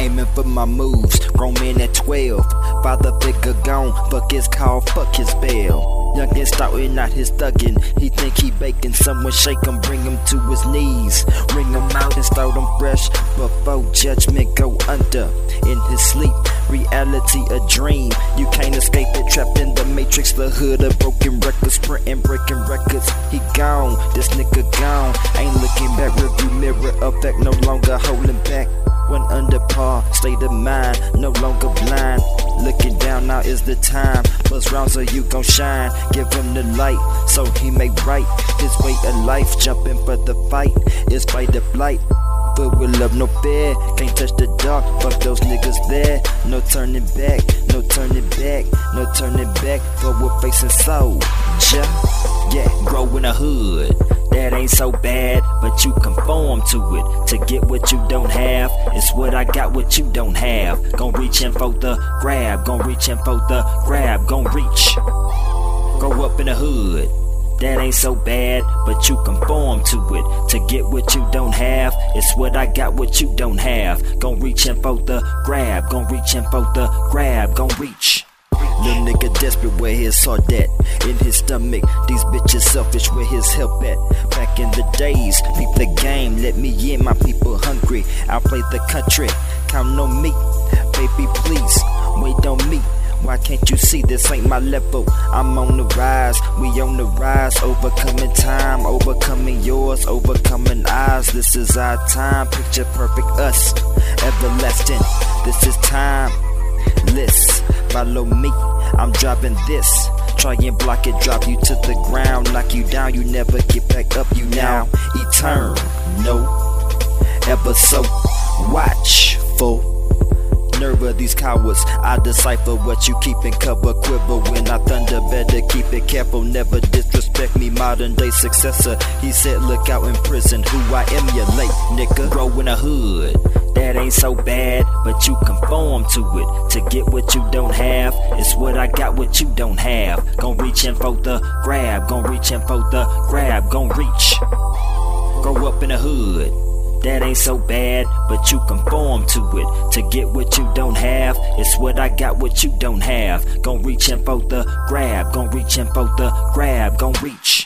aiming for my moves, grown man at 12. Father figure gone, fuck his call, fuck his bail. Youngin' starting out his thuggin', he think he baking. Someone shake him, bring him to his knees, ring him out and start him fresh before judgment go under. In his sleep, reality a dream, you can't escape it. Trapped in the matrix, the hood of broken records, printing breaking records. He gone, this nigga gone, ain't looking back. Review mirror effect, no longer holding back. One under par, state of mind, no longer blind. Looking down, now is the time. Buzz rounds, or you gon' shine. Give him the light, so he may write his way of life. Jumping for the fight, is fight or flight. But with love, no fear, can't touch the dark. Fuck those niggas there, no turning back, no turning back, no turning back. Forward facing soul, yeah, grow in the hood. That ain't so bad, but you conform to it. To get what you don't have, it's what I got, what you don't have. Gon' reach in for the grab, gon' reach in for the grab, gon' reach. Grow up in the hood. That ain't so bad, but you conform to it. To get what you don't have, it's what I got, what you don't have. Gon' reach in for the grab, gon' reach in for the grab, gon' reach. Little nigga desperate, where his heart at? In his stomach, these bitches selfish, where his help at? Back in the days, peep the game, let me in, my people hungry. I'll play the country, count on me, baby please, wait on me. Why can't you see this ain't my level? I'm on the rise, we on the rise. Overcoming time, overcoming yours, overcoming ours. This is our time, picture perfect us, everlasting. This is timeless, follow me, I'm dropping this. Try and block it, drop you to the ground, knock you down, you never get back up. You now eternal, ever so watchful. Nerve of these cowards, I decipher what you keep in cover. Quiver when I thunder, better keep it careful. Never disrespect me, modern day successor. He said look out in prison, who I emulate, nigga. Grow in the hood, that ain't so bad, but you conform to it. To get what you don't have, it's what I got, what you don't have. Gon' reach in for the grab, gon' reach in for the grab, gon' reach. Grow up in the hood. That ain't so bad, but you conform to it. To get what you don't have, it's what I got, what you don't have. Gon' reach in for the grab, gon' reach in for the grab, gon' reach.